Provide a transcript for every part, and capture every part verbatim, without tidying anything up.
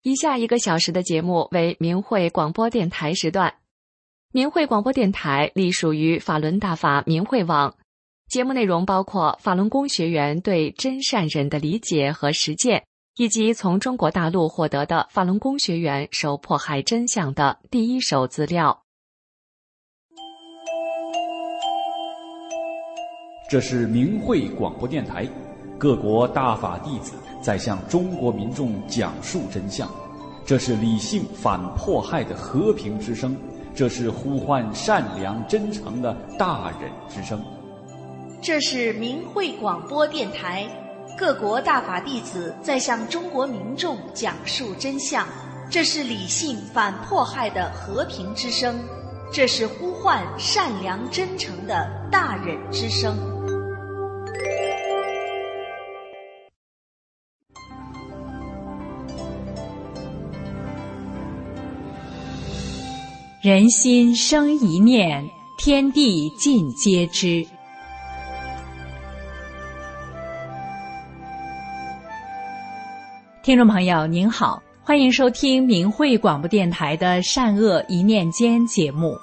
以下一个小时的节目为明慧广播电台时段。明慧广播电台隶属于法轮大法明慧网，节目内容包括法轮功学员对真善忍的理解和实践，以及从中国大陆获得的法轮功学员受迫害真相的第一手资料。 这是明慧广播电台，各国大法弟子在向中国民众讲述真相，这是理性反迫害的和平之声，这是呼唤善良真诚的大忍之声。 这是明慧广播电台，各国大法弟子在向中国民众讲述真相，这是理性反迫害的和平之声，这是呼唤善良真诚的大忍之声。 人心生一念，天地尽皆知。听众朋友您好，欢迎收听明慧广播电台的善恶一念间节目。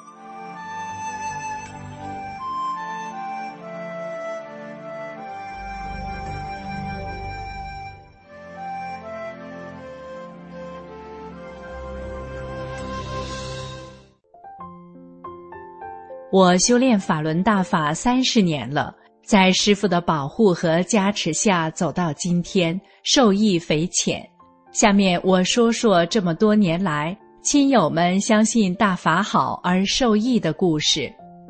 我修炼法轮大法三十年了，在师父的保护和加持下走到今天，受益匪浅。下面我说说这么多年来亲友们相信大法好而受益的故事。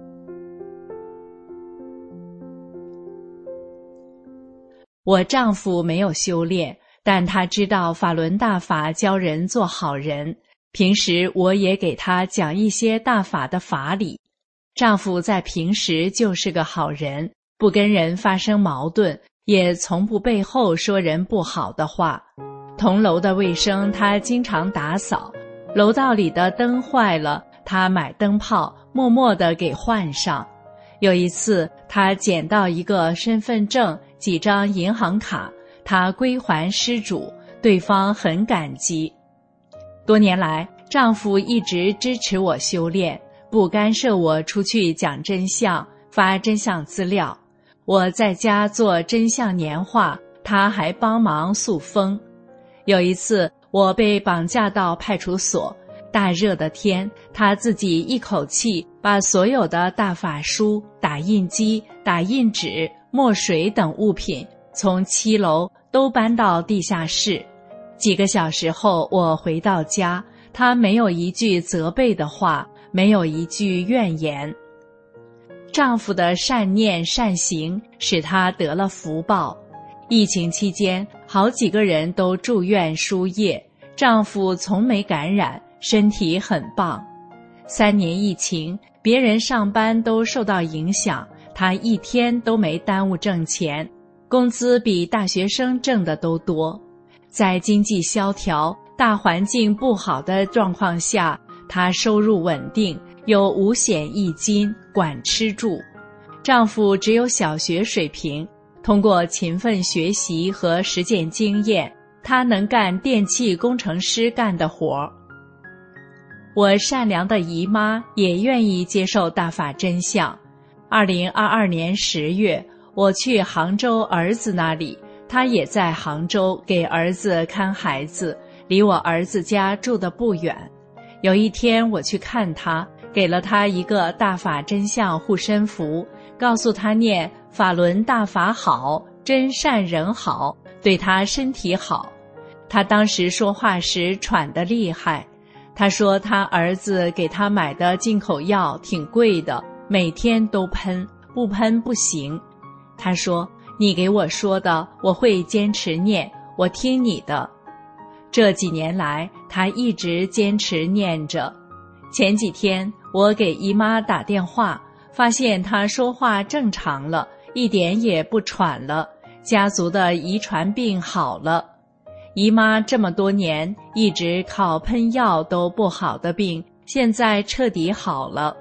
我丈夫没有修炼，但他知道法轮大法教人做好人，平时我也给他讲一些大法的法理。丈夫在平时就是个好人，不跟人发生矛盾，也从不背后说人不好的话。同楼的卫生他经常打扫，楼道里的灯坏了，他买灯泡，默默地给换上。有一次，他捡到一个身份证、几张银行卡，他归还失主，对方很感激。多年来，丈夫一直支持我修炼，不干涉我出去讲真相、发真相资料。我在家做真相年画，他还帮忙塑封。有一次，我被绑架到派出所，大热的天，他自己一口气把所有的大法书、打印机、打印纸、墨水等物品从七楼都搬到地下室。几个小时后，我回到家，他没有一句责备的话，没有一句怨言。丈夫的善念善行使她得了福报。疫情期间，好几个人都住院输液，丈夫从没感染，身体很棒。三年疫情，别人上班都受到影响，他一天都没耽误挣钱，工资比大学生挣的都多。在经济萧条、大环境不好的状况下，她收入稳定，有五险一金，管吃住。丈夫只有小学水平，通过勤奋学习和实践经验，他能干电气工程师干的活。我善良的姨妈也愿意接受大法真相。二零二二年十月，我去杭州儿子那里，他也在杭州给儿子看孩子，离我儿子家住得不远。有一天我去看他，给了他一个大法真相护身符，告诉他念法轮大法好，真善人好，对他身体好。他当时说话时喘得厉害，他说他儿子给他买的进口药挺贵的，每天都喷，不喷不行。他说，你给我说的，我会坚持念，我听你的。这几年来，他一直坚持念着。前几天我给姨妈打电话，发现她说话正常了，一点也不喘了，家族的遗传病好了。姨妈这么多年一直靠喷药都不好的病，现在彻底好了。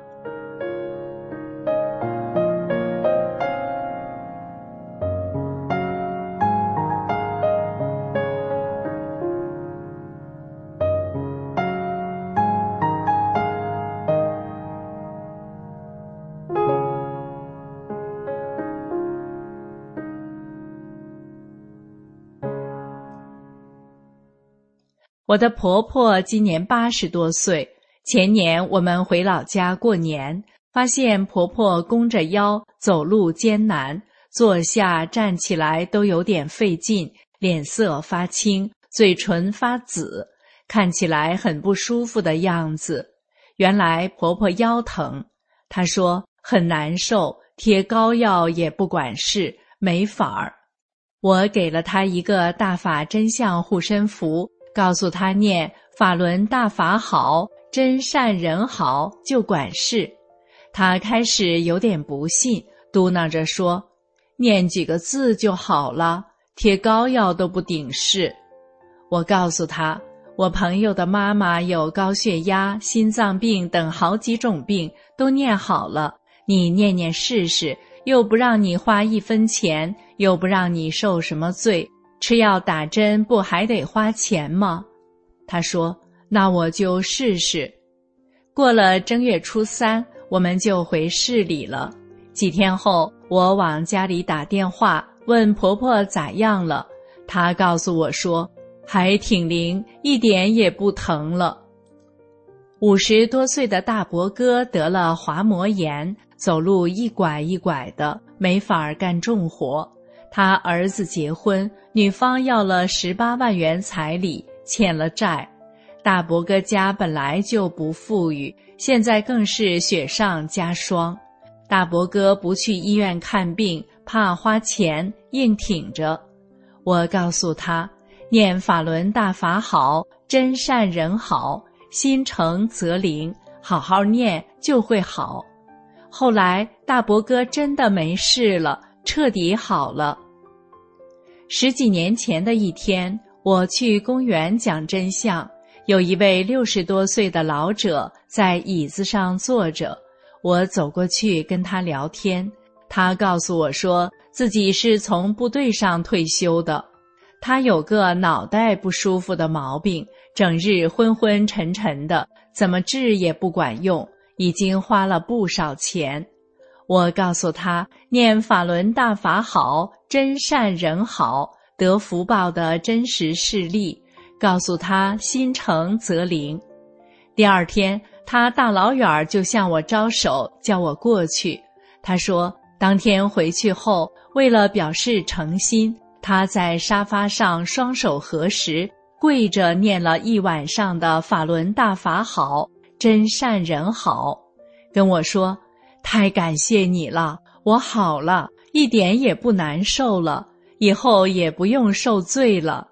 我的婆婆今年八十多岁，前年我们回老家过年，发现婆婆弓着腰，走路艰难，坐下站起来都有点费劲，脸色发青，嘴唇发紫，看起来很不舒服的样子。原来婆婆腰疼，她说很难受，贴膏药也不管事，没法儿。我给了她一个大法真相护身符，告诉她念法轮大法好，真善人好，就管事。她开始有点不信，嘟囔着说，念几个字就好了，贴膏药都不顶事。我告诉她，我朋友的妈妈有高血压、心脏病等好几种病，都念好了，你念念试试，又不让你花一分钱，又不让你受什么罪，吃药打针不还得花钱吗？他说，那我就试试。过了正月初三，我们就回市里了。几天后，我往家里打电话，问婆婆咋样了，她告诉我说，还挺灵，一点也不疼了。五十多岁的大伯哥得了滑膜炎，走路一拐一拐的，没法干重活。他儿子结婚，女方要了十八万元彩礼，欠了债。大伯哥家本来就不富裕，现在更是雪上加霜。大伯哥不去医院看病，怕花钱，硬挺着。我告诉他，念法轮大法好，真善人好，心诚则灵，好好念就会好。后来大伯哥真的没事了，彻底好了。十几年前的一天，我去公园讲真相，有一位六十多岁的老者在椅子上坐着，我走过去跟他聊天，他告诉我说自己是从部队上退休的，他有个脑袋不舒服的毛病，整日昏昏沉沉的，怎么治也不管用，已经花了不少钱。我告诉他，念法轮大法好，真善人好，得福报的真实事例，告诉他心诚则灵。第二天，他大老远就向我招手，叫我过去。他说，当天回去后，为了表示诚心，他在沙发上双手合十，跪着念了一晚上的法轮大法好，真善人好，跟我说，太感谢你了，我好了，一点也不难受了，以后也不用受罪了。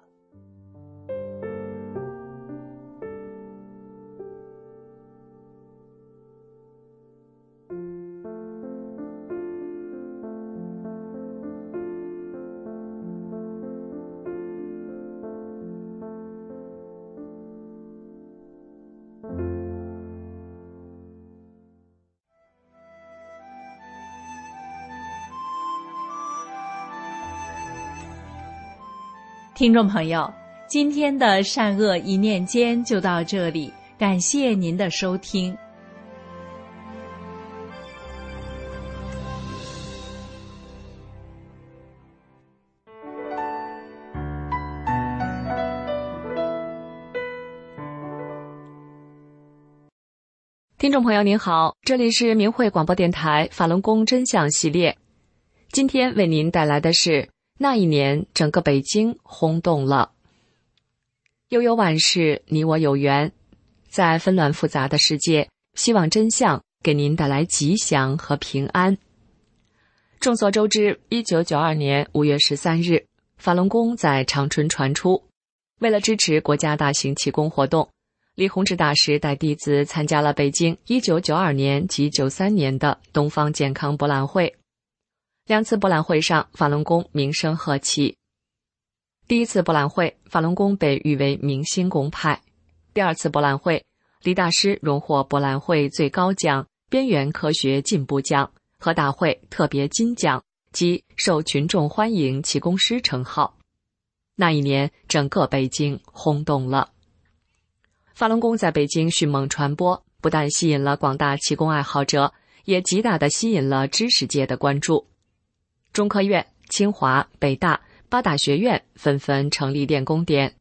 听众朋友，今天的善恶一念间就到这里，感谢您的收听。 听众朋友您好，这里是明慧广播电台法轮功真相系列，今天为您带来的是那一年整个北京轰动了。悠悠万事，你我有缘，在纷乱复杂的世界，希望真相给您带来吉祥和平安。众所周知，一九九二年五月十三日，法轮功在长春传出。为了支持国家大型气功活动，李洪志大师带弟子参加了北京一九九二年及九三年的东方健康博览会。两次博览会上，法轮功名声鹤起。第一次博览会，法轮功被誉为明星功派；第二次博览会，李大师荣获博览会最高奖边缘科学进步奖和大会特别金奖及受群众欢迎气功师称号。那一年，整个北京轰动了。法轮功在北京迅猛传播，不但吸引了广大气功爱好者，也极大地吸引了知识界的关注。中科院、清华、北大、八大学院纷纷成立练功点，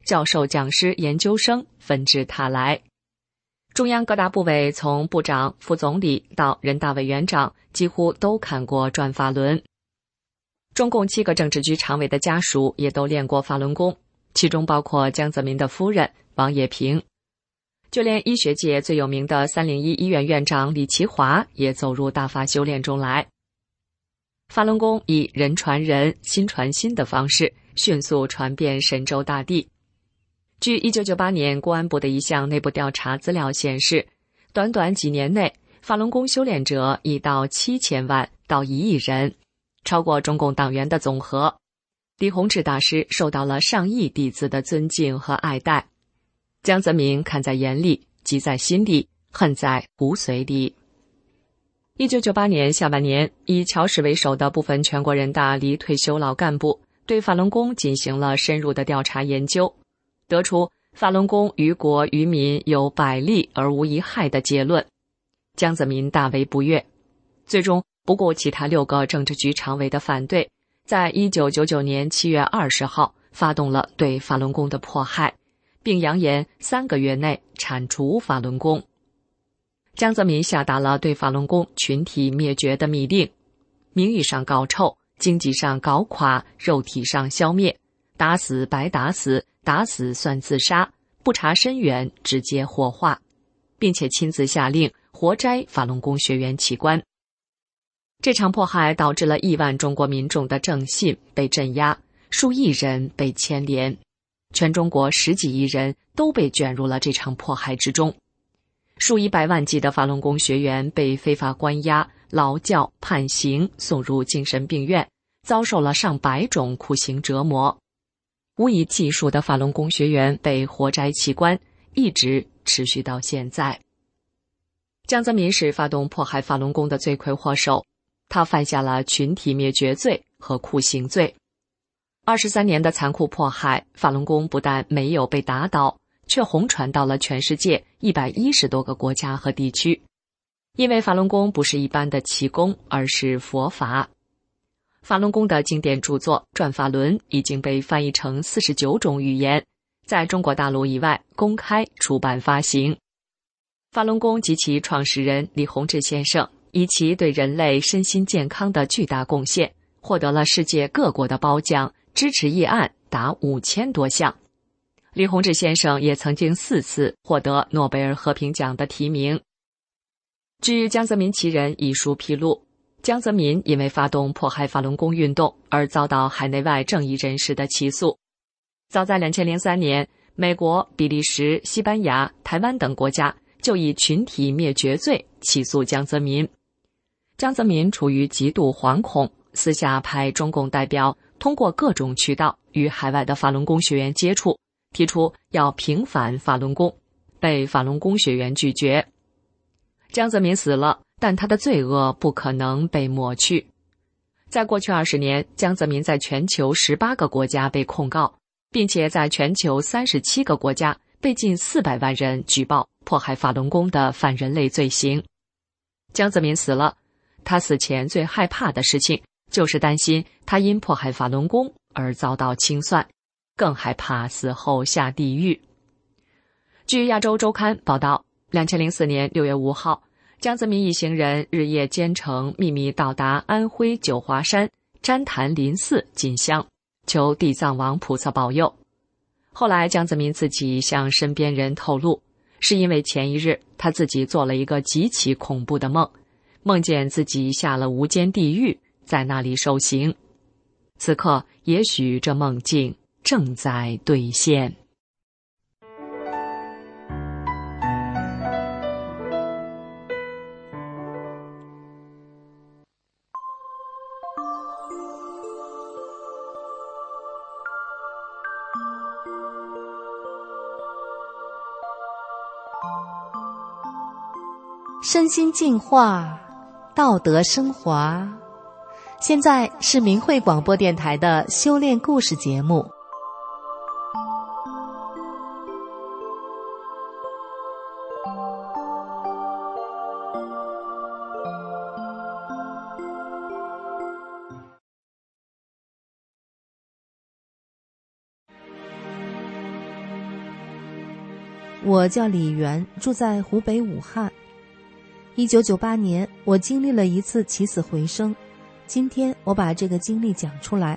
教授、讲师、研究生纷至沓来。中央各大部委从部长、副总理到人大委员长几乎都看过转法轮。中共七个政治局常委的家属也都练过法轮功，其中包括江泽民的夫人王冶平。就连医学界最有名的三零一医院院长李奇华也走入大法修炼中来。法轮功以人传人、心传心的方式迅速传遍神州大地。据一九九八年公安部的一项内部调查资料显示，短短几年内，法轮功修炼者已到七千万到一亿人，超过中共党员的总和。李洪志大师受到了上亿弟子的尊敬和爱戴。江泽民看在眼里，急在心里，恨在骨髓里。一九九八年下半年，以乔氏为首的部分全国人大离退休老干部对法轮功进行了深入的调查研究，得出法轮功于国于民有百利而无一害的结论。江泽民大为不悦，最终不顾其他六个政治局常委的反对，在一九九九年七月二十号发动了对法轮功的迫害，并扬言三个月内铲除法轮功。江泽民下达了对法轮功群体灭绝的密令，名义上搞臭，经济上搞垮，肉体上消灭，打死白打死，打死算自杀，不查深远直接火化，并且亲自下令活摘法轮功学员器官。这场迫害导致了亿万中国民众的正信被镇压，数亿人被牵连，全中国十几亿人都被卷入了这场迫害之中。数以百万计的法轮功学员被非法关押、劳教、判刑，送入精神病院，遭受了上百种酷刑折磨。无以计数的法轮功学员被活摘器官，一直持续到现在。江泽民是发动迫害法轮功的罪魁祸首，他犯下了群体灭绝罪和酷刑罪。二十三年的残酷迫害，法轮功不但没有被打倒，却红传到了全世界一百一十多个国家和地区。因为法轮功不是一般的气功，而是佛法。法轮功的经典著作《转法轮》已经被翻译成四十九种语言，在中国大陆以外公开出版发行。法轮功及其创始人李洪志先生以其对人类身心健康的巨大贡献，获得了世界各国的褒奖，支持议案达五千多项。李洪志先生也曾经四次获得诺贝尔和平奖的提名。据《江泽民其人》一书披露，江泽民因为发动迫害法轮功运动而遭到海内外正义人士的起诉。早在二零零三年，美国、比利时、西班牙、台湾等国家就以群体灭绝罪起诉江泽民。江泽民出于极度惶恐，私下派中共代表通过各种渠道与海外的法轮功学员接触，提出要平反法轮功，被法轮功学员拒绝。江泽民死了，但他的罪恶不可能被抹去。在过去二十年，江泽民在全球十八个国家被控告，并且在全球三十七个国家被近四百万人举报迫害法轮功的反人类罪行。江泽民死了，他死前最害怕的事情就是担心他因迫害法轮功而遭到清算，更害怕死后下地狱。据亚洲周刊报道，二零零四年六月五号，江泽民一行人日夜兼程，秘密到达安徽九华山旃檀林寺进香，求地藏王菩萨保佑。后来江泽民自己向身边人透露，是因为前一日他自己做了一个极其恐怖的梦，梦见自己下了无间地狱，在那里受刑。此刻也许这梦境正在兑现。 身心净化，道德升华。现在是明慧广播电台的修炼故事节目。 我叫李元，住在湖北武汉。一九九八年，我经历了一次起死回生，今天我把这个经历讲出来。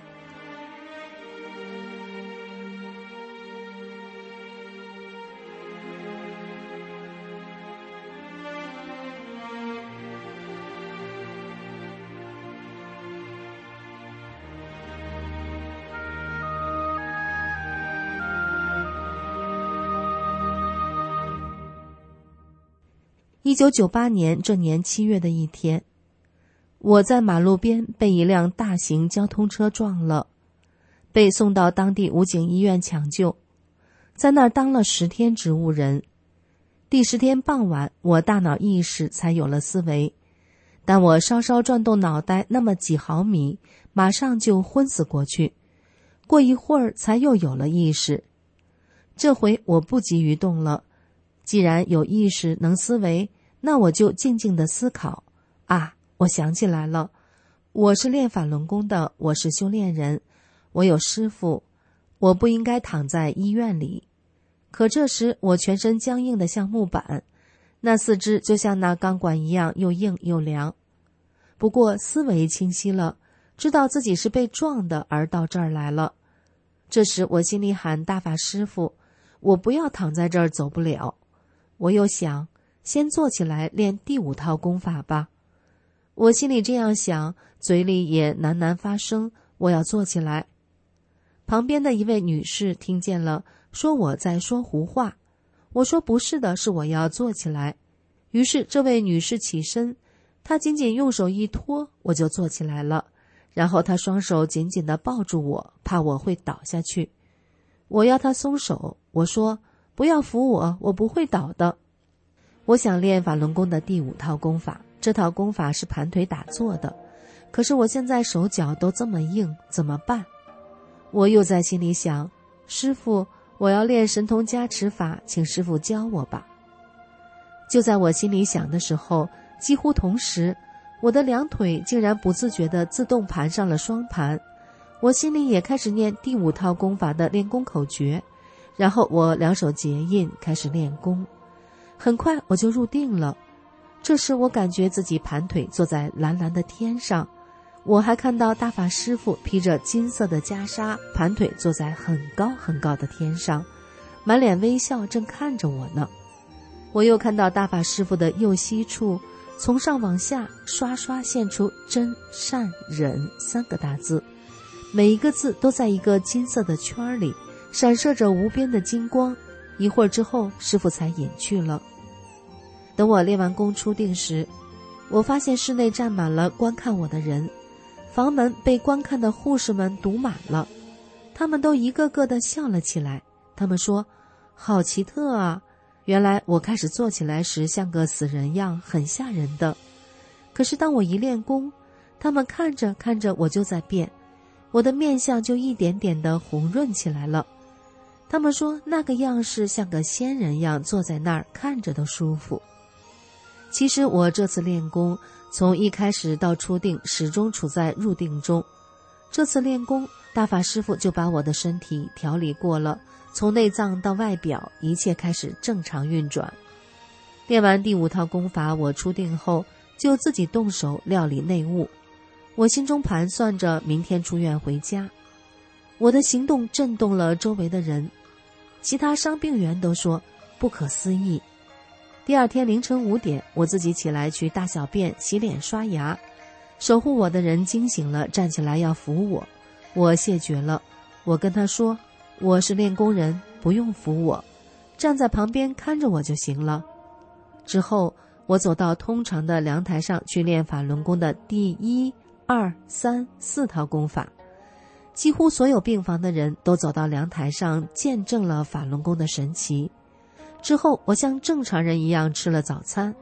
一九九八年这年七月的一天，我在马路边被一辆大型交通车撞了，被送到当地武警医院抢救，在那儿当了十天植物人。第十天傍晚，我大脑意识才有了思维，但我稍稍转动脑袋那么几毫米，马上就昏死过去，过一会儿才又有了意识。这回我不急于动了，既然有意识能思维，那我就静静地思考。啊，我想起来了，我是练法轮功的，我是修炼人，我有师父，我不应该躺在医院里。可这时我全身僵硬的像木板，那四肢就像那钢管一样又硬又凉。不过思维清晰了，知道自己是被撞的而到这儿来了。这时我心里喊大法师父，我不要躺在这儿走不了。我又想，先坐起来练第五套功法吧。我心里这样想，嘴里也喃喃发声，我要坐起来。旁边的一位女士听见了，说我在说胡话。我说不是的，是我要坐起来。于是这位女士起身，她仅仅用手一拖，我就坐起来了。然后她双手紧紧地抱住我，怕我会倒下去。我要她松手，我说不要扶我，我不会倒的。我想练法轮功的第五套功法，这套功法是盘腿打坐的，可是我现在手脚都这么硬，怎么办？我又在心里想，师父，我要练神通加持法，请师父教我吧。就在我心里想的时候，几乎同时，我的两腿竟然不自觉地自动盘上了双盘，我心里也开始念第五套功法的练功口诀，然后我两手结印，开始练功。很快我就入定了。这时我感觉自己盘腿坐在蓝蓝的天上，我还看到大法师父披着金色的袈裟，盘腿坐在很高很高的天上，满脸微笑正看着我呢。我又看到大法师父的右膝处，从上往下刷刷现出真善忍三个大字，每一个字都在一个金色的圈里，闪射着无边的金光。一会儿之后，师父才隐去了。等我练完功出定时，我发现室内站满了观看我的人，房门被观看的护士们堵满了，他们都一个个地笑了起来。他们说，好奇特啊，原来我开始坐起来时像个死人样，很吓人的。可是当我一练功，他们看着看着我就在变，我的面相就一点点地红润起来了。他们说那个样式像个仙人样坐在那儿，看着都舒服。其实我这次练功，从一开始到出定，始终处在入定中。这次练功，大法师父就把我的身体调理过了，从内脏到外表，一切开始正常运转。练完第五套功法，我出定后就自己动手料理内务。我心中盘算着明天出院回家。我的行动震动了周围的人，其他伤病员都说不可思议。第二天凌晨五点，我自己起来去大小便、洗脸、刷牙。守护我的人惊醒了，站起来要扶我，我谢绝了。我跟他说，我是练功人，不用扶我，站在旁边看着我就行了。之后我走到通常的凉台上去练法轮功的第一、二、三、四套功法。几乎所有病房的人都走到凉台上，见证了法轮功的神奇。之后我像正常人一样吃了早餐。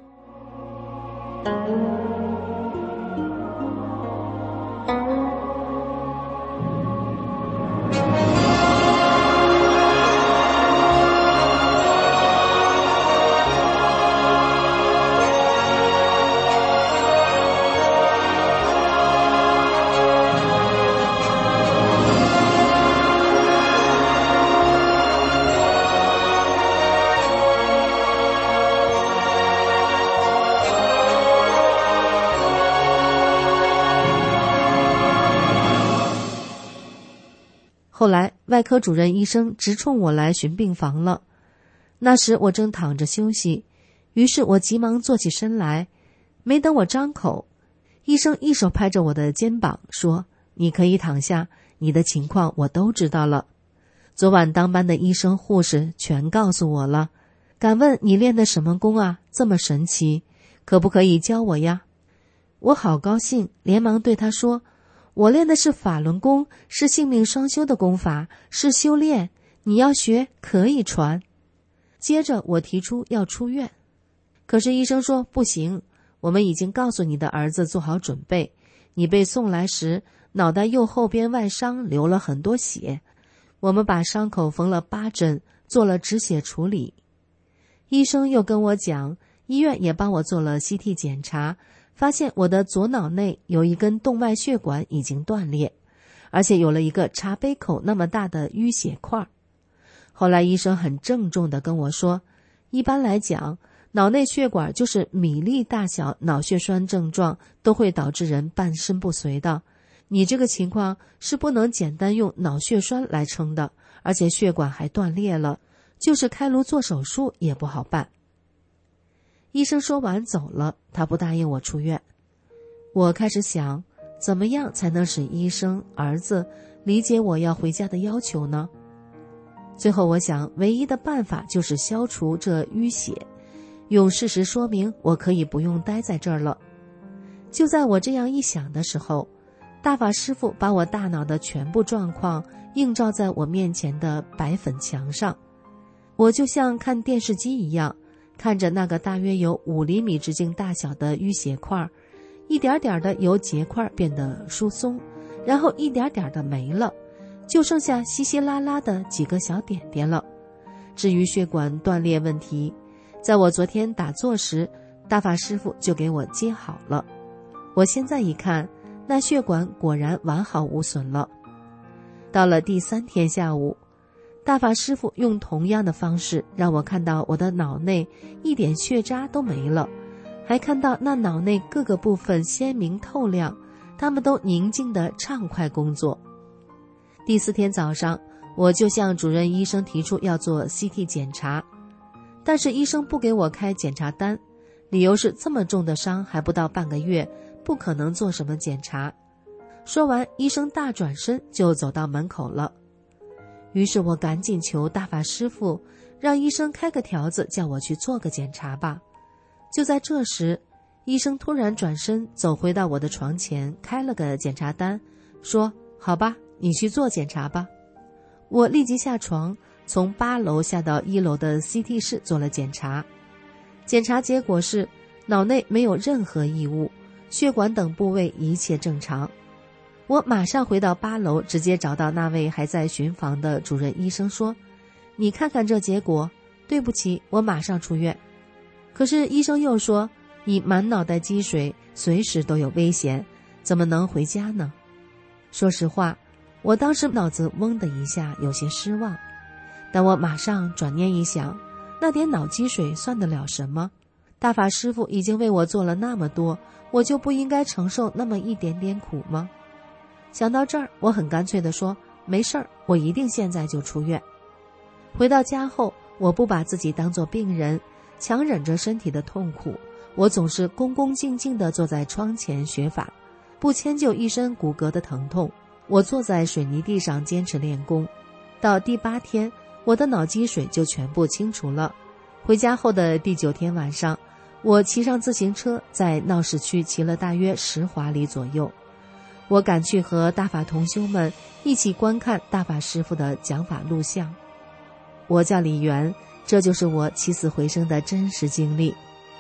外科主任医生直冲我来巡病房了。那时我正躺着休息，于是我急忙坐起身来，没等我张口，医生一手拍着我的肩膀说：你可以躺下，你的情况我都知道了。昨晚当班的医生护士全告诉我了。敢问你练的什么功啊？这么神奇，可不可以教我呀？我好高兴，连忙对他说：我练的是法轮功，是性命双修的功法，是修炼，你要学可以传。接着我提出要出院，可是医生说不行，我们已经告诉你的儿子做好准备，你被送来时脑袋右后边外伤，流了很多血，我们把伤口缝了八针，做了止血处理。医生又跟我讲，医院也帮我做了 C T 检查，发现我的左脑内有一根动脉血管已经断裂，而且有了一个茶杯口那么大的淤血块。后来医生很郑重地跟我说，一般来讲，脑内血管就是米粒大小脑血栓症状都会导致人半身不遂的，你这个情况是不能简单用脑血栓来称的，而且血管还断裂了，就是开颅做手术也不好办。医生说完走了，他不答应我出院。我开始想，怎么样才能使医生儿子理解我要回家的要求呢？最后我想，唯一的办法就是消除这淤血，用事实说明我可以不用待在这儿了。就在我这样一想的时候，大法师父把我大脑的全部状况映照在我面前的白粉墙上，我就像看电视机一样，看着那个大约有五厘米直径大小的淤血块，一点点的由结块变得疏松，然后一点点的没了，就剩下稀稀拉拉的几个小点点了。至于血管断裂问题，在我昨天打坐时，大法师父就给我接好了。我现在一看，那血管果然完好无损了。到了第三天下午，大法师父用同样的方式让我看到我的脑内一点血渣都没了，还看到那脑内各个部分鲜明透亮，他们都宁静地畅快工作。第四天早上，我就向主任医生提出要做 C T 检查，但是医生不给我开检查单，理由是这么重的伤还不到半个月，不可能做什么检查。说完，医生大转身就走到门口了。于是我赶紧求大法师父让医生开个条子，叫我去做个检查吧。就在这时，医生突然转身走回到我的床前，开了个检查单，说：好吧，你去做检查吧。我立即下床，从八楼下到一楼的 C T 室做了检查。检查结果是脑内没有任何异物，血管等部位一切正常。我马上回到八楼，直接找到那位还在巡房的主任医生说：你看看这结果，对不起，我马上出院。可是医生又说，你满脑袋积水，随时都有危险，怎么能回家呢？说实话，我当时脑子嗡的一下，有些失望。但我马上转念一想，那点脑积水算得了什么？大法师父已经为我做了那么多，我就不应该承受那么一点点苦吗？想到这儿，我很干脆地说，没事儿，我一定现在就出院。回到家后，我不把自己当作病人，强忍着身体的痛苦，我总是恭恭敬敬地坐在窗前学法，不迁就一身骨骼的疼痛。我坐在水泥地上坚持练功，到第八天，我的脑积水就全部清除了。回家后的第九天晚上，我骑上自行车，在闹市区骑了大约十华里左右。我赶去和大法同修们一起观看大法师父的讲法录像。我叫李元，这就是我起死回生的真实经历。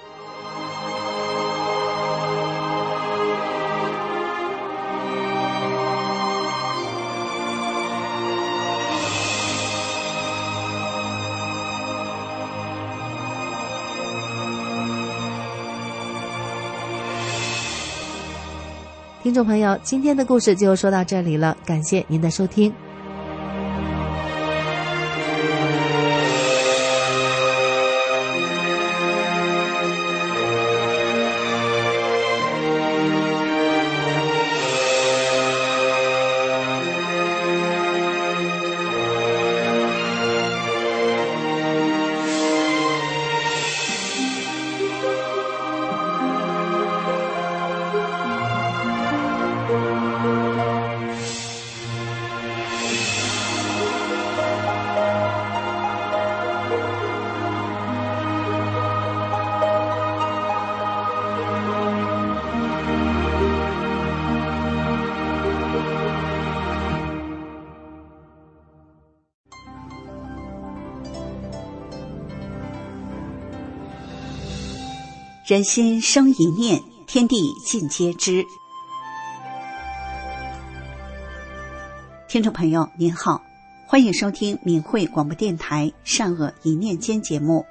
听众朋友，今天的故事就说到这里了，感谢您的收听。 人心生一念，天地尽皆知。听众朋友您好，欢迎收听明慧广播电台善恶一念间节目。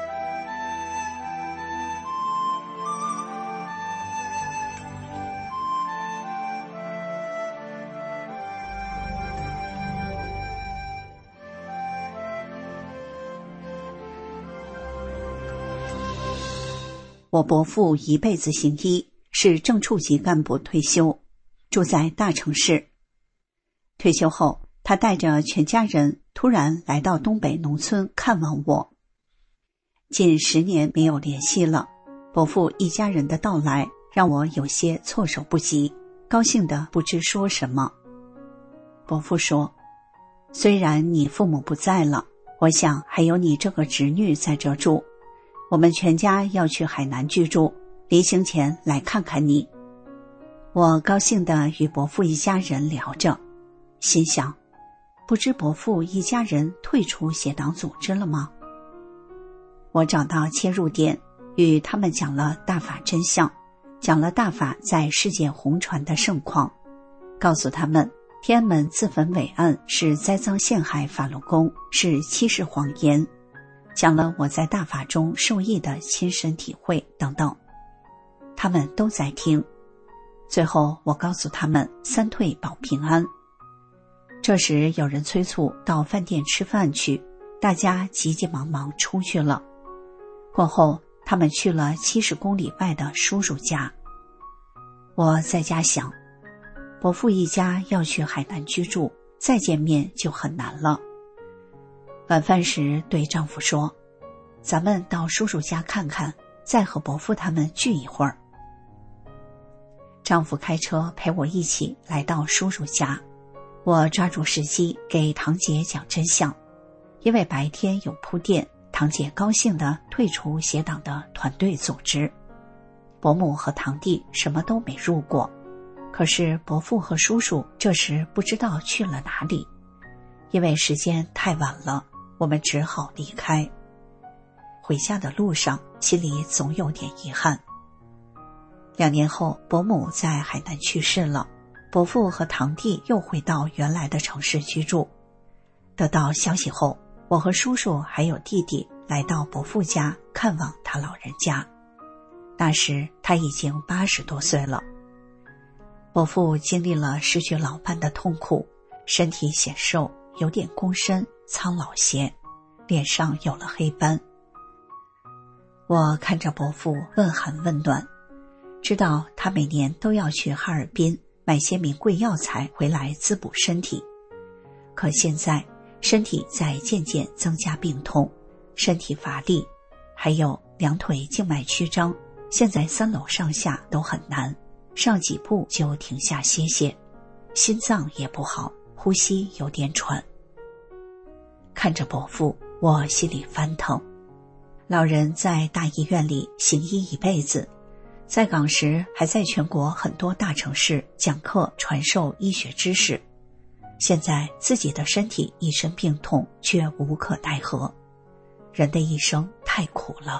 我伯父一辈子行医，是正处级干部退休，住在大城市。退休后，他带着全家人突然来到东北农村看望我。近十年没有联系了，伯父一家人的到来让我有些措手不及，高兴得不知说什么。伯父说，虽然你父母不在了，我想还有你这个侄女在这住，我们全家要去海南居住，临行前来看看你。我高兴地与伯父一家人聊着，心想，不知伯父一家人退出邪党组织了吗？我找到切入点，与他们讲了大法真相，讲了大法在世界红传的盛况，告诉他们天安门自焚伟案是栽赃陷害法轮功，是欺世谎言，讲了我在大法中受益的亲身体会等等。他们都在听。最后我告诉他们三退保平安。这时有人催促到饭店吃饭去，大家急急忙忙出去了。过后他们去了七十公里外的叔叔家。我在家想，伯父一家要去海南居住，再见面就很难了。晚饭时对丈夫说，咱们到叔叔家看看，再和伯父他们聚一会儿。丈夫开车陪我一起来到叔叔家，我抓住时机给堂姐讲真相。因为白天有铺垫，堂姐高兴地退出邪党的团队组织。伯母和堂弟什么都没入过，可是伯父和叔叔这时不知道去了哪里。因为时间太晚了，我们只好离开。回家的路上，心里总有点遗憾。两年后，伯母在海南去世了，伯父和堂弟又回到原来的城市居住。得到消息后，我和叔叔还有弟弟来到伯父家看望他老人家。那时他已经八十多岁了。伯父经历了失去老伴的痛苦，身体显瘦，有点躬身，苍老些，脸上有了黑斑。我看着伯父问寒问暖，知道他每年都要去哈尔滨买些名贵药材回来滋补身体。可现在身体在渐渐增加病痛，身体乏力，还有两腿静脉曲张，现在三楼上下都很难，上几步就停下歇歇。心脏也不好，呼吸有点喘。看着伯父，我心里翻腾。老人在大医院里行医一辈子，在岗时还在全国很多大城市讲课传授医学知识。现在自己的身体一身病痛，却无可奈何。人的一生太苦了。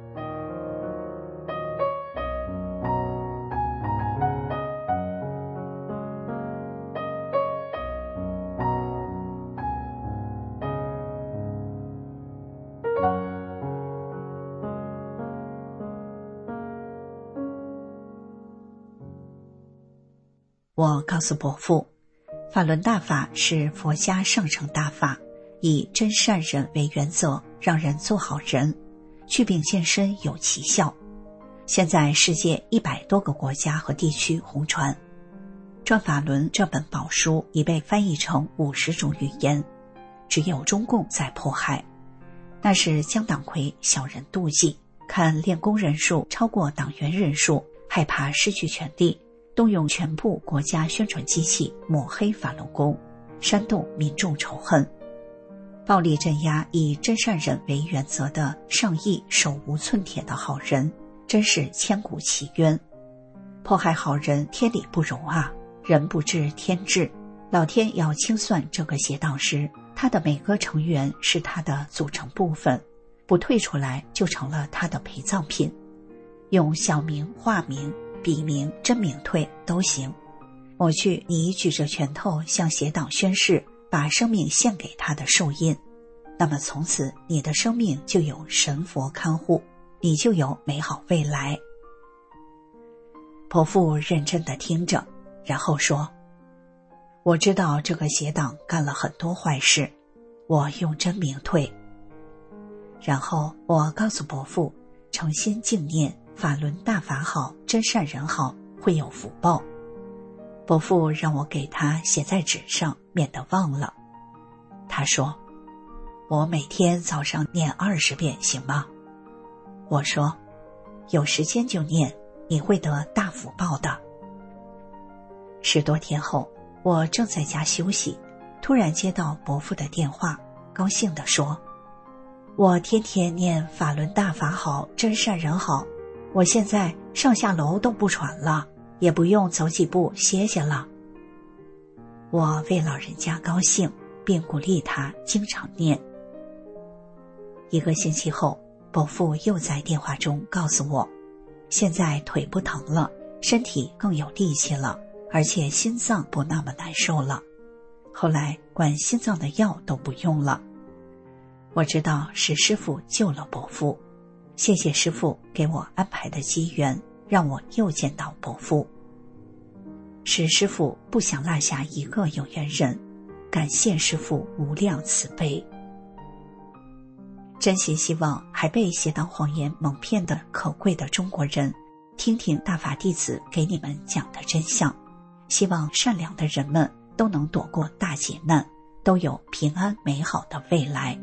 我告诉伯父，法轮大法是佛家上乘大法，以真善忍为原则，让人做好人，祛病健身有奇效。现在世界一百多个国家和地区红传。转法轮这本宝书已被翻译成五十种语言，只有中共在迫害。那是江党魁小人妒忌，看练功人数超过党员人数，害怕失去权力，动用全部国家宣传机器抹黑法轮功，煽动民众仇恨。暴力镇压以真善忍为原则的上亿手无寸铁的好人，真是千古奇冤。迫害好人天理不容啊，人不治天治。老天要清算这个邪党时，他的每个成员是他的组成部分，不退出来就成了他的陪葬品。 用小名、化名、笔名、真名退都行。抹去你举着拳头向邪党宣誓，把生命献给他的寿印，那么从此你的生命就有神佛看护，你就有美好未来。伯父认真地听着，然后说，我知道这个邪党干了很多坏事，我用真名退。然后我告诉伯父，诚心敬念法轮大法好，真善人好，会有福报。伯父让我给他写在纸上，免得忘了。他说，我每天早上念二十遍行吗？我说，有时间就念，你会得大福报的。十多天后，我正在家休息，突然接到伯父的电话，高兴地说，我天天念法轮大法好，真善人好，我现在上下楼都不喘了，也不用走几步歇歇了。我为老人家高兴，并鼓励他经常念。一个星期后，伯父又在电话中告诉我，现在腿不疼了，身体更有力气了，而且心脏不那么难受了。后来管心脏的药都不用了。我知道是师父救了伯父，谢谢师父给我安排的机缘，让我又见到伯父。是师父不想落下一个有缘人，感谢师父无量慈悲。真心希望还被邪党谎言蒙骗的可贵的中国人，听听大法弟子给你们讲的真相，希望善良的人们都能躲过大劫难，都有平安美好的未来。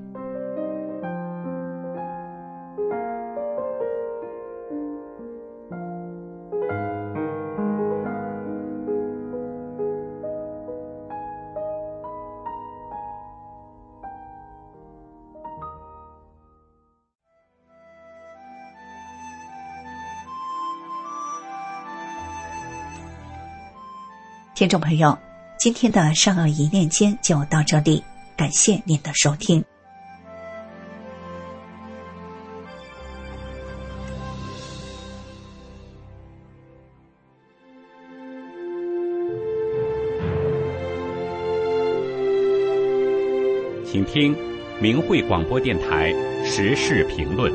听众朋友，今天的善恶一念间就到这里，感谢您的收听。 请听明慧广播电台时事评论。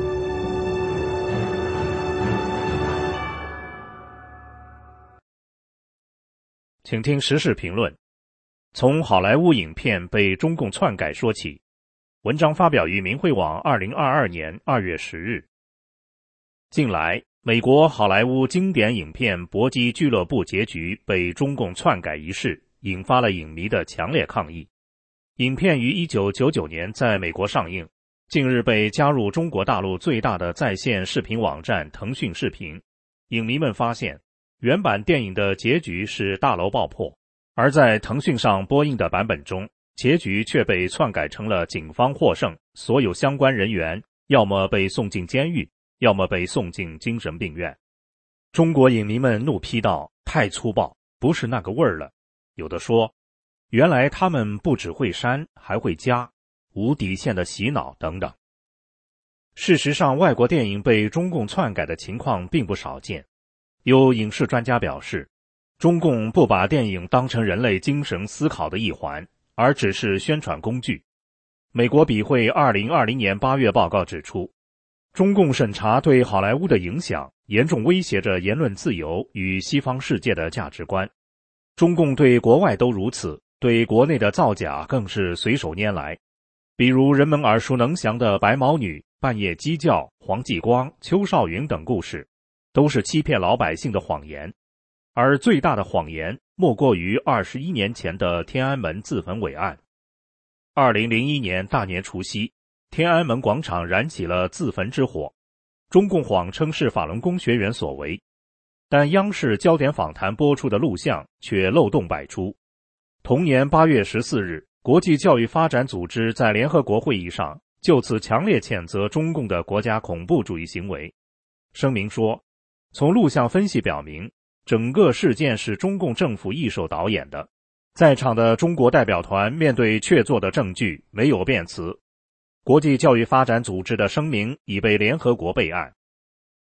请听时事评论。从好莱坞影片被中共篡改说起。文章发表于明慧网二零二二年二月十日。近来，美国好莱坞经典影片《搏击俱乐部》结局被中共篡改一事，引发了影迷的强烈抗议。影片于一九九九年在美国上映，近日被加入中国大陆最大的在线视频网站腾讯视频。影迷们发现，原版电影的结局是大楼爆破，而在腾讯上播映的版本中，结局却被篡改成了警方获胜，所有相关人员要么被送进监狱，要么被送进精神病院。中国影迷们怒批道：太粗暴，不是那个味儿了。有的说，原来他们不只会删，还会加，无底线的洗脑等等。事实上，外国电影被中共篡改的情况并不少见。有影视专家表示，中共不把电影当成人类精神思考的一环，而只是宣传工具。美国笔会二零二零年八月报告指出，中共审查对好莱坞的影响严重威胁着言论自由与西方世界的价值观。中共对国外都如此，对国内的造假更是随手拈来。比如人们耳熟能详的白毛女、半夜鸡叫、黄继光、邱少云等故事，都是欺骗老百姓的谎言。而最大的谎言莫过于二十一年前的天安门自焚伪案。二零零一年大年除夕，天安门广场燃起了自焚之火，中共谎称是法轮功学员所为，但央视焦点访谈播出的录像却漏洞百出。同年八月十四日，国际教育发展组织在联合国会议上就此强烈谴责中共的国家恐怖主义行为。声明说，从录像分析表明，整个事件是中共政府一手导演的。在场的中国代表团面对确凿的证据，没有辩词。国际教育发展组织的声明已被联合国备案。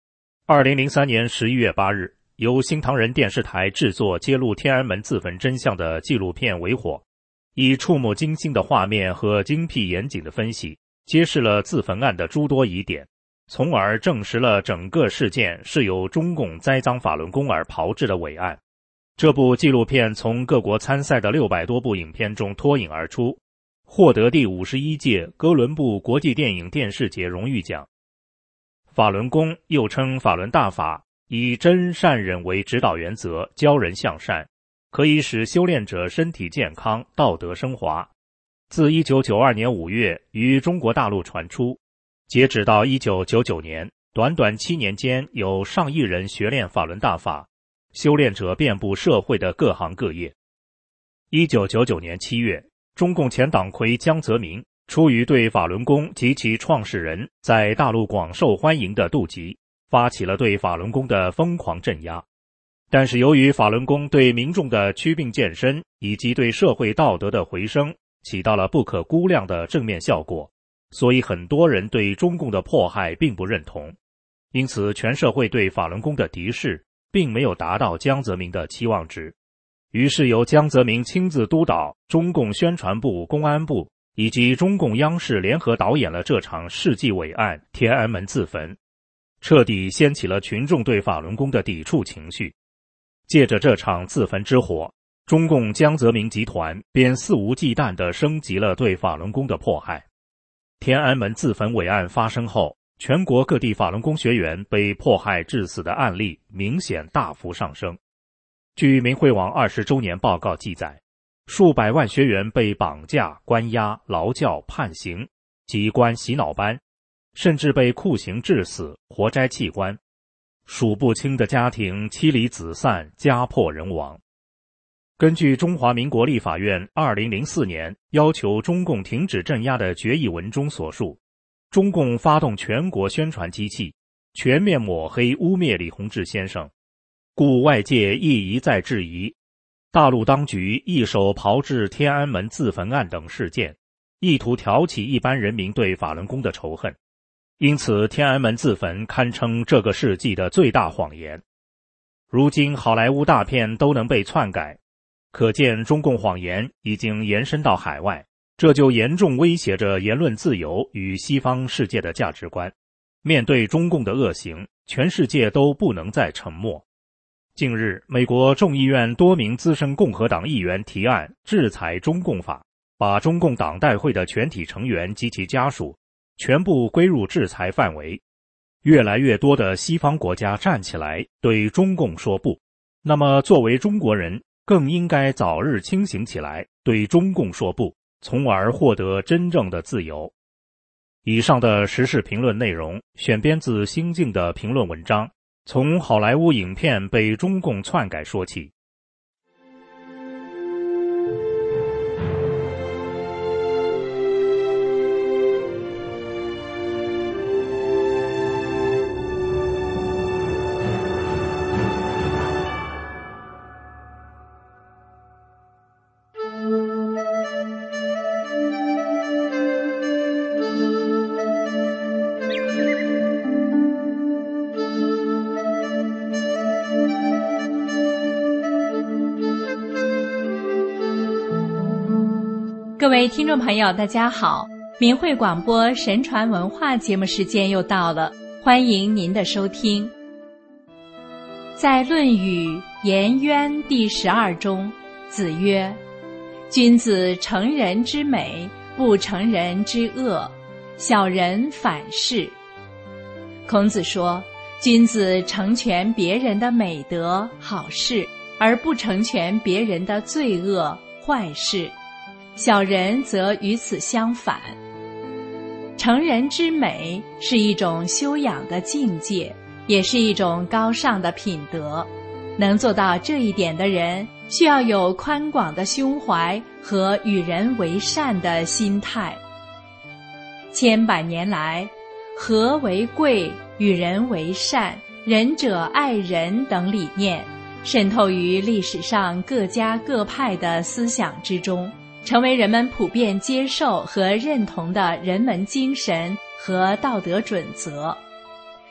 二零零三年十一月八日，由新唐人电视台制作揭露天安门自焚真相的纪录片为火，以触目惊心的画面和精辟严谨的分析，揭示了自焚案的诸多疑点，从而证实了整个事件是由中共栽赃法轮功而炮制的伪案。这部纪录片从各国参赛的六百多部影片中脱颖而出，获得第五十一届哥伦布国际电影电视节荣誉奖。法轮功又称法轮大法，以真善忍为指导原则，教人向善，可以使修炼者身体健康，道德升华。自一九九二年五月于中国大陆传出，截止到一九九九年，短短七年间有上亿人学练法轮大法，修炼者遍布社会的各行各业。一九九九年七月，中共前党魁江泽民出于对法轮功及其创始人在大陆广受欢迎的妒忌，发起了对法轮功的疯狂镇压。但是由于法轮功对民众的祛病健身以及对社会道德的回升起到了不可估量的正面效果，所以很多人对中共的迫害并不认同。因此全社会对法轮功的敌视并没有达到江泽民的期望值。于是由江泽民亲自督导，中共宣传部、公安部以及中共央视联合导演了这场世纪伟案天安门自焚，彻底掀起了群众对法轮功的抵触情绪。借着这场自焚之火，中共江泽民集团便肆无忌惮地升级了对法轮功的迫害。天安门自焚伟案发生后，全国各地法轮功学员被迫害致死的案例明显大幅上升。据明慧网二十周年报告记载，数百万学员被绑架、关押、劳教、判刑及关洗脑班，甚至被酷刑致死、活摘器官，数不清的家庭妻离子散、家破人亡。根据中华民国立法院二零零四年要求中共停止镇压的决议文中所述，中共发动全国宣传机器，全面抹黑污蔑李洪志先生，故外界亦一再质疑，大陆当局一手炮制天安门自焚案等事件，意图挑起一般人民对法轮功的仇恨。因此天安门自焚堪称这个世纪的最大谎言。如今好莱坞大片都能被篡改，可见中共谎言已经延伸到海外，这就严重威胁着言论自由与西方世界的价值观。面对中共的恶行，全世界都不能再沉默。近日，美国众议院多名资深共和党议员提案制裁中共法，把中共党代会的全体成员及其家属全部归入制裁范围。越来越多的西方国家站起来对中共说不，那么作为中国人更应该早日清醒起来，对中共说不，从而获得真正的自由。以上的时事评论内容选编自新晋的评论文章，从好莱坞影片被中共篡改说起。 各位听众朋友大家好，明慧广播神传文化节目时间又到了，欢迎您的收听。在论语颜渊第十二中，子曰：君子成人之美，不成人之恶，小人反是。孔子说，君子成全别人的美德好事，而不成全别人的罪恶坏事，小人则与此相反。成人之美是一种修养的境界，也是一种高尚的品德。能做到这一点的人，需要有宽广的胸怀和与人为善的心态。千百年来，和为贵、与人为善、仁者爱人等理念渗透于历史上各家各派的思想之中，成为人们普遍接受和认同的人文精神和道德准则。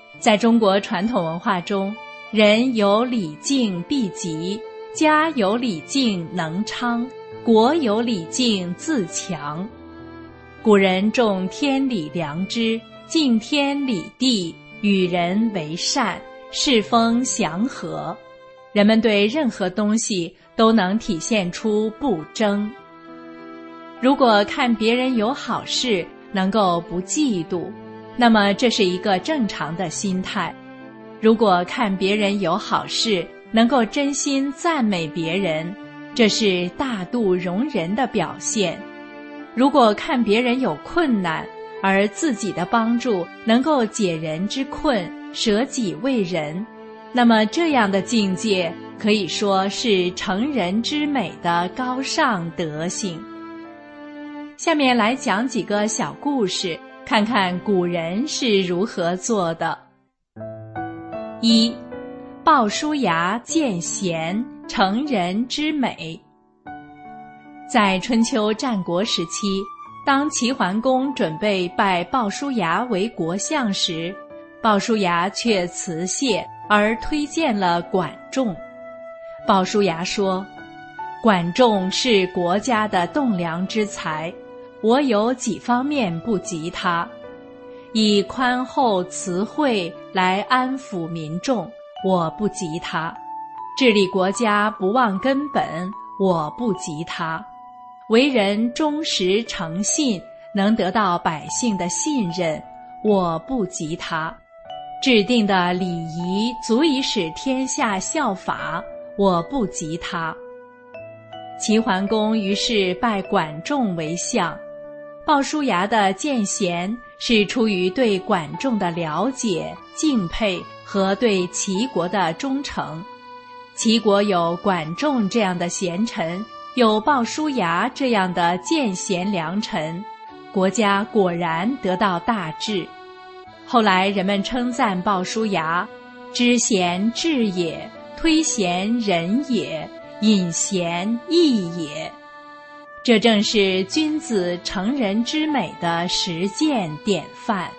在中国传统文化中，人有礼敬必极，家有礼敬能昌，国有礼敬自强。古人重天理良知，敬天理地，与人为善，世风祥和。人们对任何东西都能体现出不争。如果看别人有好事能够不嫉妒，那么这是一个正常的心态。如果看别人有好事能够真心赞美别人，这是大度容人的表现。如果看别人有困难，而自己的帮助能够解人之困，舍己为人，那么这样的境界可以说是成人之美的高尚德行。下面来讲几个小故事，看看古人是如何做的。一，鲍叔牙见贤，成人之美。在春秋战国时期，当齐桓公准备拜鲍叔牙为国相时，鲍叔牙却辞谢而推荐了管仲。鲍叔牙说，管仲是国家的栋梁之才，我有几方面不及他，以宽厚慈惠来安抚民众，我不及他；治理国家不忘根本，我不及他；为人忠实诚信，能得到百姓的信任，我不及他；制定的礼仪足以使天下效法，我不及他。齐桓公于是拜管仲为相。鲍叔牙的见贤是出于对管仲的了解、敬佩和对齐国的忠诚。齐国有管仲这样的贤臣，有鲍叔牙这样的见贤良臣，国家果然得到大治。后来人们称赞鲍叔牙，知贤智也，推贤仁也，引贤义也。这正是君子成人之美的实践典范。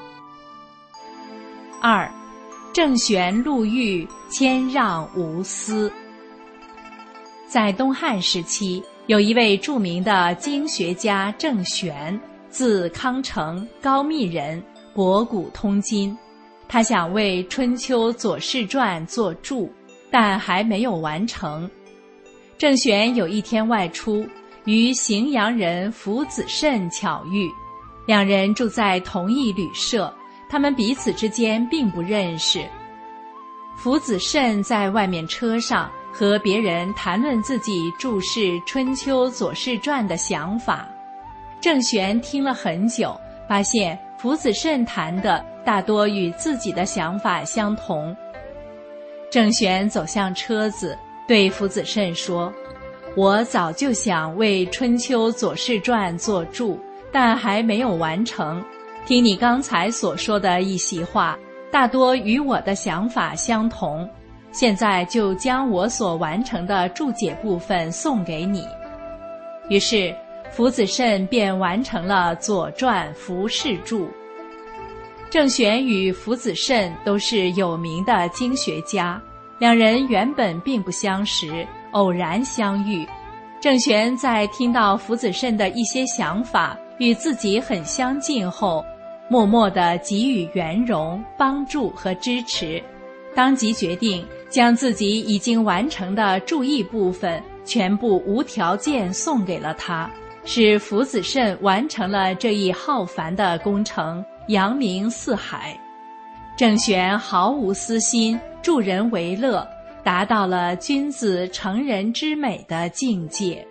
二，郑玄入狱，谦让无私。在东汉时期，有一位著名的经学家郑玄，字康成，高密人，博古通今。他想为《春秋左氏传》作注，但还没有完成。郑玄有一天外出，与荥阳人符子慎巧遇，两人住在同一旅社，他们彼此之间并不认识。符子慎在外面车上和别人谈论自己注释《春秋左氏传》的想法，郑玄听了很久，发现符子慎谈的大多与自己的想法相同。郑玄走向车子，对符子慎说，我早就想为《春秋左氏传》作注，但还没有完成。听你刚才所说的一席话，大多与我的想法相同。现在就将我所完成的注解部分送给你。于是，符子慎便完成了《左传》符氏注。郑玄与符子慎都是有名的经学家，两人原本并不相识，偶然相遇。郑玄在听到符子慎的一些想法与自己很相近后，默默地给予圆融、帮助和支持，当即决定将自己已经完成的注译部分全部无条件送给了他，使符子慎完成了这一浩繁的工程，扬名四海。郑玄毫无私心，助人为乐，达到了君子成人之美的境界。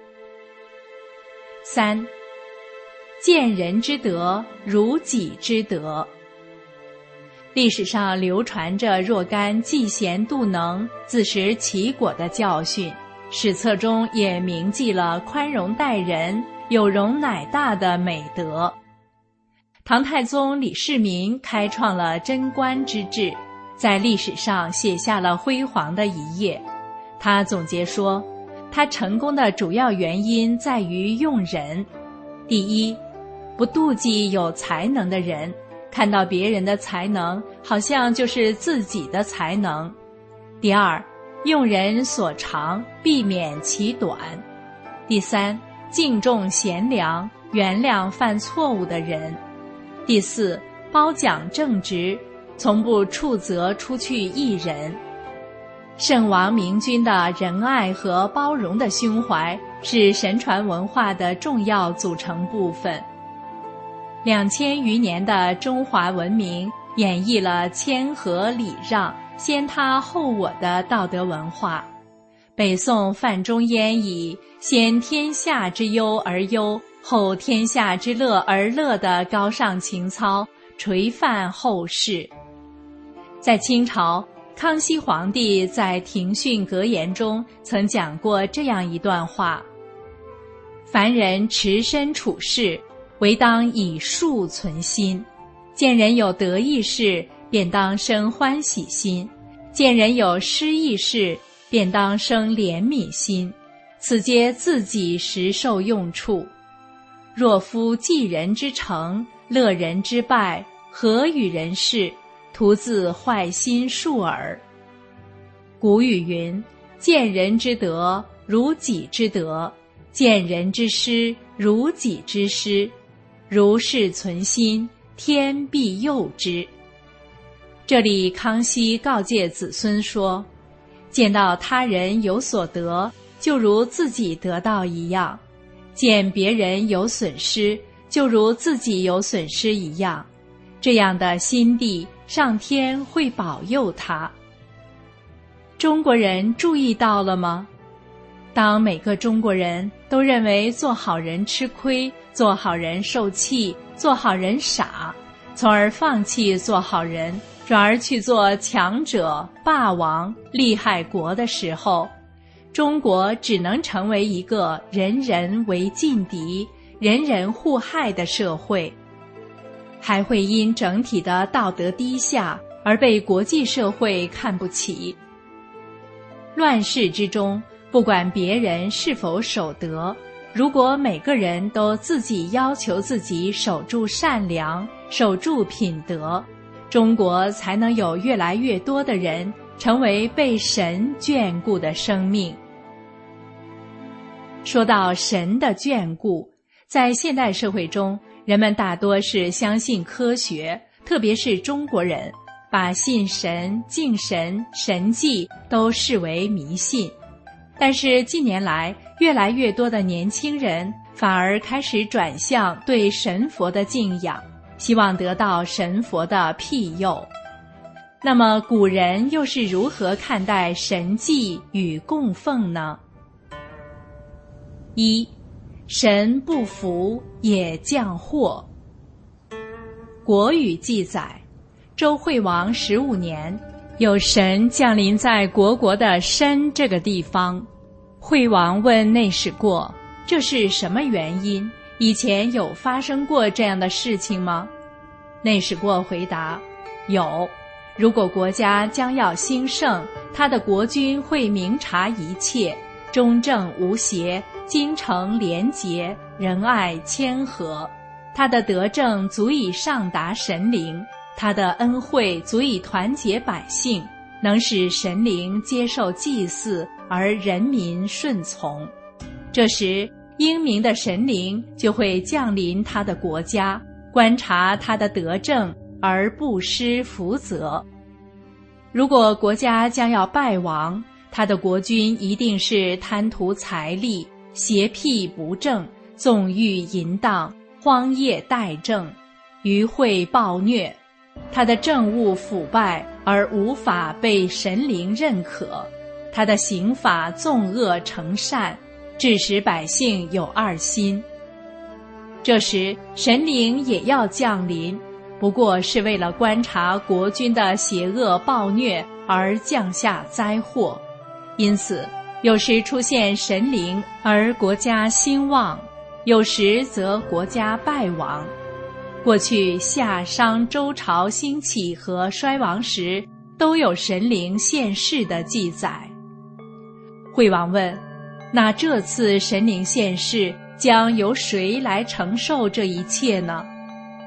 三，见人之德，如己之德。历史上流传着若干嫉贤妒能、自食其果的教训，史册中也铭记了宽容待人、有容乃大的美德。唐太宗李世民开创了贞观之治，在历史上写下了辉煌的一页。他总结说，他成功的主要原因在于用人。第一，不妒忌有才能的人， 看到别人的才能，好像就是自己的才能。第二，用人所长，避免其短。第三，敬重贤良，原谅犯错误的人。第四，褒奖正直，从不处责出去异人。圣王明君的仁爱和包容的胸怀是神传文化的重要组成部分。两千余年的中华文明演绎了谦和礼让、先他后我的道德文化。北宋范仲淹以先天下之忧而忧，后天下之乐而乐的高尚情操垂范后世。在清朝，康熙皇帝在庭训格言中曾讲过这样一段话：凡人持身处世，唯当以恕存心。见人有得意事，便当生欢喜心；见人有失意事，便当生怜悯心。此皆自己实受用处。若夫济人之成，乐人之败，何与人事？徒自坏心术耳。古语云：见人之德，如己之德；见人之失，如己之失。如是存心，天必佑之。这里康熙告诫子孙说，见到他人有所得，就如自己得到一样；见别人有损失，就如自己有损失一样。这样的心地，上天会保佑他。中国人注意到了吗？当每个中国人都认为做好人吃亏，做好人受气，做好人傻，从而放弃做好人，转而去做强者、霸王、利害国的时候，中国只能成为一个人人为劲敌、人人互害的社会，还会因整体的道德低下而被国际社会看不起。乱世之中，不管别人是否守德，如果每个人都自己要求自己守住善良，守住品德，中国才能有越来越多的人成为被神眷顾的生命。说到神的眷顾，在现代社会中，人们大多是相信科学，特别是中国人，把信神、敬神、神迹都视为迷信。但是近年来，越来越多的年轻人反而开始转向对神佛的敬仰，希望得到神佛的庇佑。那么古人又是如何看待神迹与供奉呢？一，神不福也降祸。国语记载，周惠王十五年，有神降临在国国的申这个地方。惠王问内史过，这是什么原因？以前有发生过这样的事情吗？内史过回答，有。如果国家将要兴盛，他的国君会明察一切，忠正无邪，精诚廉洁，仁爱谦和。他的德政足以上达神灵，他的恩惠足以团结百姓，能使神灵接受祭祀，而人民顺从。这时，英明的神灵就会降临他的国家，观察他的德政，而不施福泽。如果国家将要败亡，他的国君一定是贪图财力，邪僻不正，纵欲淫荡，荒业怠政，愚秽暴虐。他的政务腐败而无法被神灵认可，他的刑法纵恶成善，致使百姓有二心。这时神灵也要降临，不过是为了观察国君的邪恶暴虐而降下灾祸。因此有时出现神灵而国家兴旺，有时则国家败亡。过去夏商周朝兴起和衰亡时，都有神灵现世的记载。惠王问，那这次神灵现世，将由谁来承受这一切呢？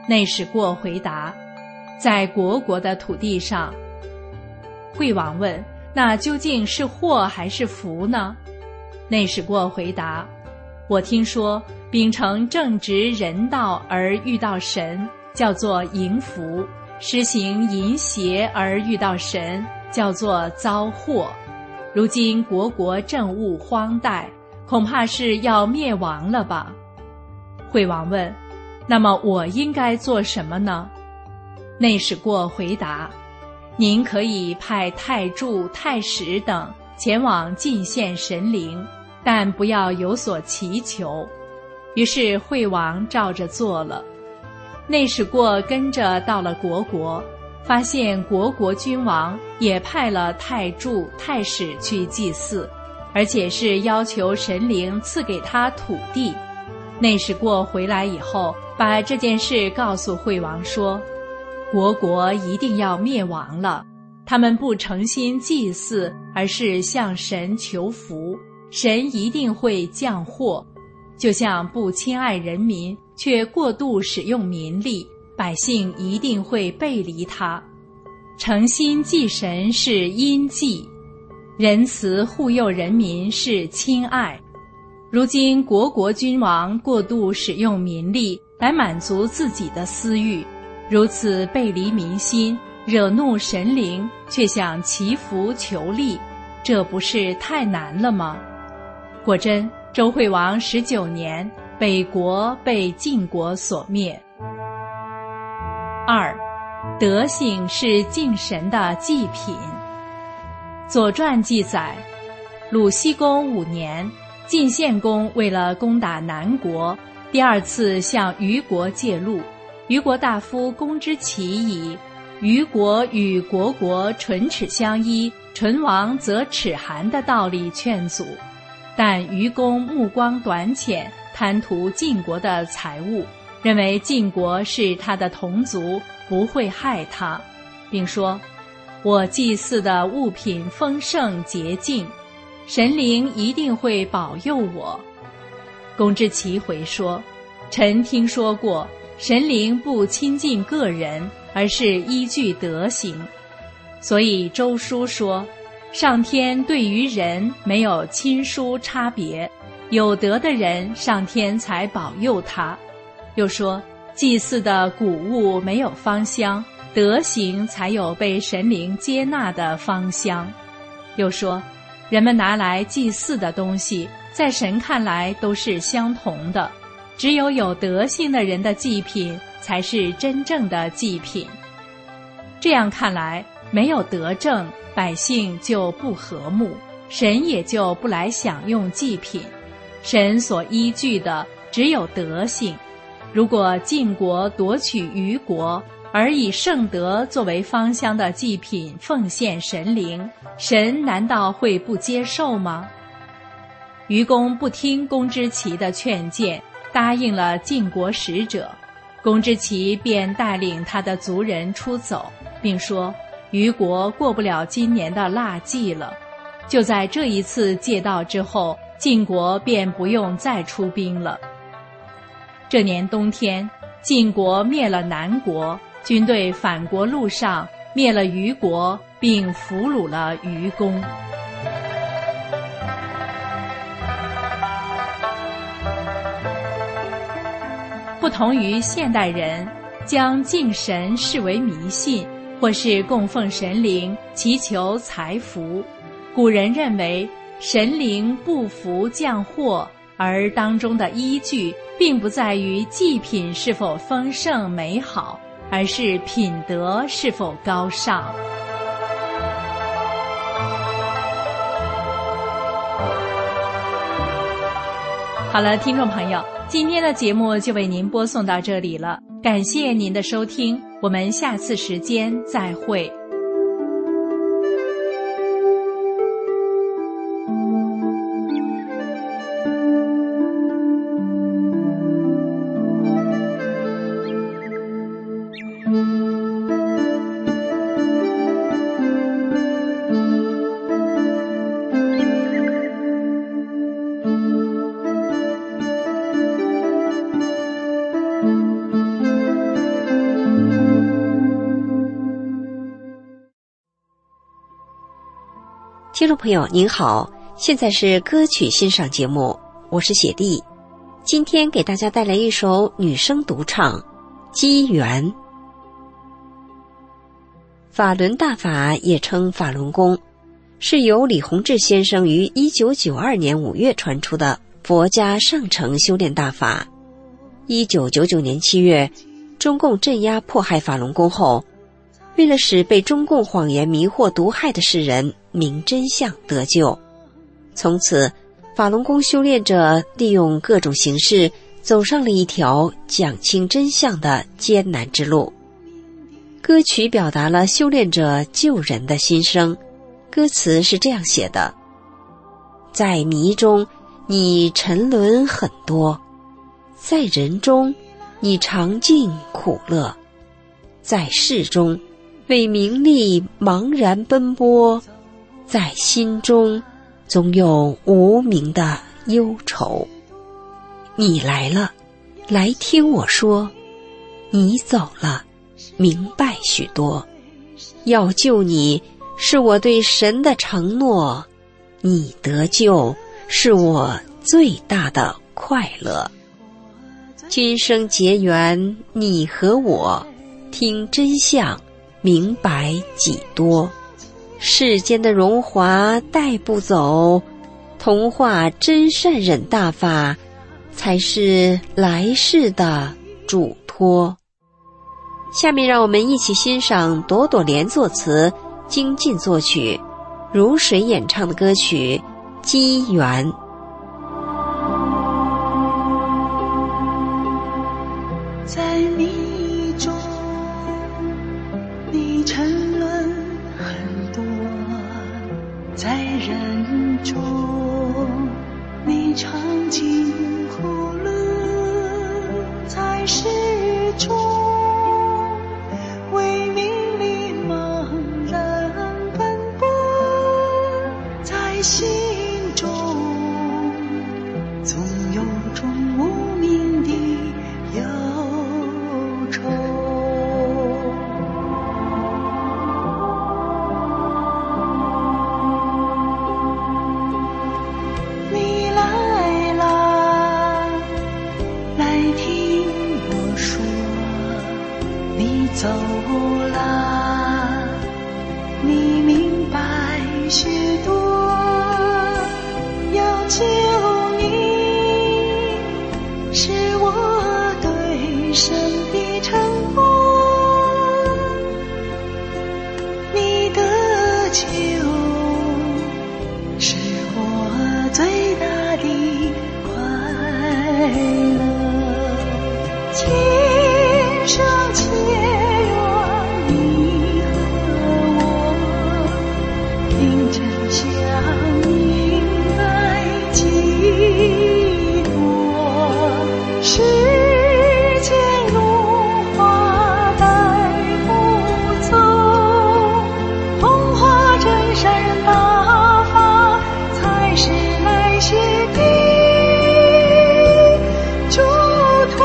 内史过回答：在国国的土地上。惠王问：那究竟是祸还是福呢？内史过回答：我听说秉承正直人道而遇到神，叫做迎福；施行淫邪而遇到神，叫做遭祸。如今国国政务荒怠，恐怕是要灭亡了吧？惠王问：那么我应该做什么呢？内史过回答：您可以派太柱、太史等前往进献神灵，但不要有所祈求。于是惠王照着做了。内史过跟着到了国国，发现国国君王也派了太柱、太史去祭祀，而且是要求神灵赐给他土地。内史过回来以后，把这件事告诉惠王说：国国一定要灭亡了，他们不诚心祭祀，而是向神求福，神一定会降祸。就像不亲爱人民，却过度使用民力，百姓一定会背离他。诚心祭神是阴祭，仁慈护佑人民是亲爱。如今国国君王过度使用民力来满足自己的私欲，如此背离民心，惹怒神灵，却想祈福求利，这不是太难了吗？果真，周惠王十九年，北国被晋国所灭。二，德行是敬神的祭品。左传记载，鲁僖公五年，晋献公为了攻打南国，第二次向虞国借路。虞国大夫公之奇以虞国与国国唇齿相依，唇亡则齿寒的道理劝阻，但虞公目光短浅，贪图晋国的财物，认为晋国是他的同族，不会害他，并说：我祭祀的物品丰盛洁净，神灵一定会保佑我。公之奇回说：臣听说过，神灵不亲近个人，而是依据德行。所以周书说，上天对于人没有亲疏差别，有德的人上天才保佑他。又说，祭祀的谷物没有芳香，德行才有被神灵接纳的芳香。又说，人们拿来祭祀的东西，在神看来都是相同的，只有有德性的人的祭品才是真正的祭品。这样看来，没有德政，百姓就不和睦，神也就不来享用祭品。神所依据的只有德性。如果晋国夺取虞国，而以圣德作为芳香的祭品奉献神灵，神难道会不接受吗？虞公不听公之奇的劝谏，答应了晋国使者。公之奇便带领他的族人出走，并说虞国过不了今年的腊祭了。就在这一次借道之后，晋国便不用再出兵了。这年冬天，晋国灭了南国，军队返国路上灭了虞国，并俘虏了虞公。不同于现代人将敬神视为迷信，或是供奉神灵祈求财福，古人认为神灵不福降祸，而当中的依据并不在于祭品是否丰盛美好，而是品德是否高尚。好了，听众朋友，今天的节目就为您播送到这里了，感谢您的收听，我们下次时间再会。 听众朋友您好，现在是歌曲欣赏节目，我是雪莉。今天给大家带来一首女声独唱《机缘》。法轮大法也称法轮功，是由李洪志先生于一九九二年五月传出的佛家上乘修炼大法。一九九九年七月，中共镇压迫害法轮功后，为了使被中共谎言迷惑毒害的世人明真相得救，从此法轮功修炼者利用各种形式走上了一条讲清真相的艰难之路。歌曲表达了修炼者救人的心声，歌词是这样写的：在迷中你沉沦很多，在人中你尝尽苦乐，在世中为名利茫然奔波，在心中总有无名的忧愁。你来了，来听我说；你走了，明白许多。要救你，是我对神的承诺；你得救，是我最大的快乐。今生结缘，你和我，听真相，明白几多。世间的荣华带不走，同化真善忍大法，才是来世的嘱托。下面让我们一起欣赏朵朵莲作词，精进作曲，如水演唱的歌曲《机缘》。 在迷中你沉沦很多，在人中你尝尽苦乐，在世中为名利茫然奔波，在心中总有种无名的忧愁。你来啦，来听我说；你走啦，你明白许多。要救你，是我对神的承诺；你得救，是我最大的快乐。今生结缘，你和我，听真相，明白几多。世间荣华带不走，同化真善忍大法，才是来世的嘱托。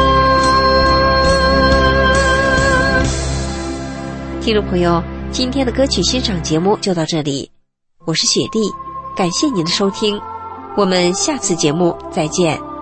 听众朋友，今天的歌曲欣赏节目就到这里，我是雪莉，感谢您的收听，我们下次节目再见。